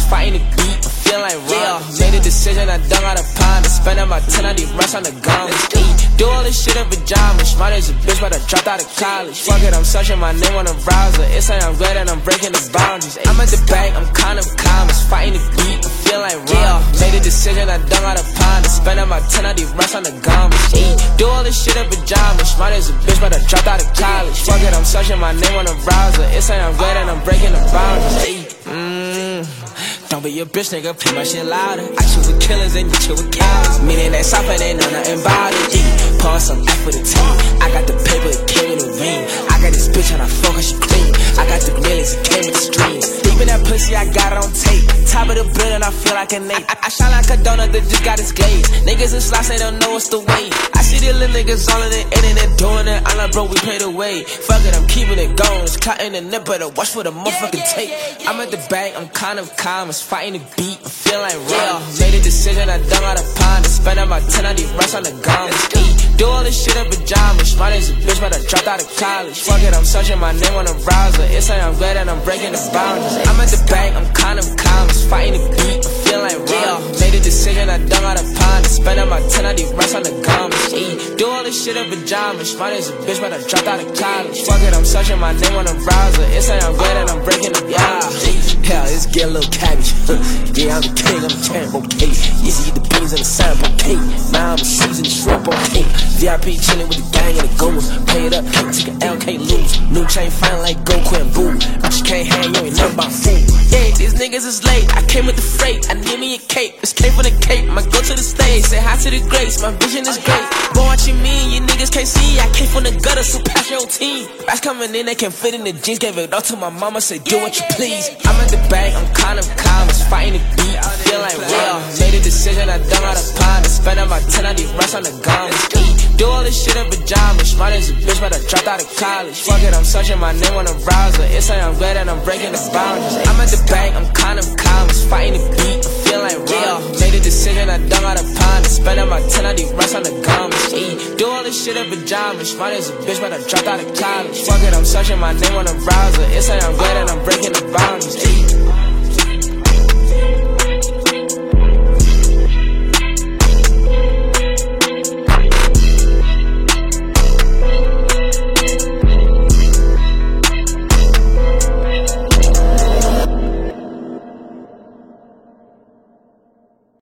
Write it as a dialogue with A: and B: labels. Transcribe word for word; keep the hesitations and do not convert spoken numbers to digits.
A: fighting the beat, I feel like raw. Made a decision, I dug out a pond. I spend on my ten, I need rest on the gun. Do all this shit in pajamas. Smart as a bitch, but I dropped out of college. Fuck it, I'm searching my name on the browser. It's like I'm glad that I'm breaking the boundaries. I'm at the bank, I'm kind of calm. It's fighting the beat, I feel like raw. Made a decision, I dug out a pond. I spend on my ten, I need rest on the gun. Do all this shit in pajamas. Smart as a bitch, but I dropped out of college. Fuck it, I'm searching my name on the browser. It's like I'm glad that I'm breaking the boundaries. Mmm. Don't be a bitch, nigga, play my shit louder. I chill with killers and you chill with cowards. Meaning that soft and ain't nothing about it. Yeah, pour some F for the team. I got the paper, it came in the ring. I got this bitch and I fuck her, she clean. I got the millions, it came with the streams. Deep in that pussy, I got it on tape. Top of the building, I feel like a Nate. I, I shine like a donut that just got its glaze. Niggas and slots, they don't know what's the way. I see the little niggas all on the internet doing it. I'm like, bro, we paid away. Fuck it, I'm keeping it going. It's caught in the nip, but watch for the motherfucking tape. I'm at the bank, I'm kind of calm. It's fighting the beat, I feel like raw. Made a decision, I dug out a pond. I spend on my ten, I need rest on the gun. Do all this shit in pajamas. Smart as a bitch, but I dropped out of college. Fuck it, I'm searching my name on the browser. It's like I'm glad that I'm breaking the boundaries. I'm at the bank, I'm kind of calm. It's fighting the beat, I feel like raw. Made a decision, I dug out a pond. I spend on my ten, I need rest on the gun. Do all this shit in pajamas. Smart as a bitch, but I dropped out of college. Fuck it, I'm searching my name on the browser. It's like I'm glad that I'm breaking the boundaries. Hell, it's get a little cabbage. Yeah, I'm the king, I'm the champ, okay. You see the beans and the sample, okay. Now I'm seasoning shrimp, okay. V I P chillin' with the gang and the goons. Pay it up, can't take an L, can't lose. New chain fine like Goku and Boo. But you can't hang, you ain't nothing about food. Yeah, these niggas is late, I came with the freight. I need me a cape, it's came for the cape. I'ma go to the stage, say hi to the greats. My vision is great. Boy, what you mean, you niggas can't see. I came from the gutter, so pass your team. Rats coming in, they can fit in the jeans. Gave it all to my mama, say do what you please. I'm at the bank, I'm kind of calm. It's fighting the beat, I feel like raw. Made a decision, I dug out a pond. I spend on my ten, I need rest on the gun. Do all this shit in pajamas. Smart as a bitch, but I dropped out of college. Fuck it, I'm searching my name on the browser. It's like I'm glad that I'm breaking the boundaries. I'm at the bank, I'm kind of calm. It's fighting the beat, I feel like raw. Made a decision, I dug out a pond. I spend on my ten, I need rest on the gun. Do all this shit in pajamas. Smart as a bitch, but I dropped out of college. Fuck it, I'm searching my name on the browser. It's like I'm glad that I'm breaking the boundaries.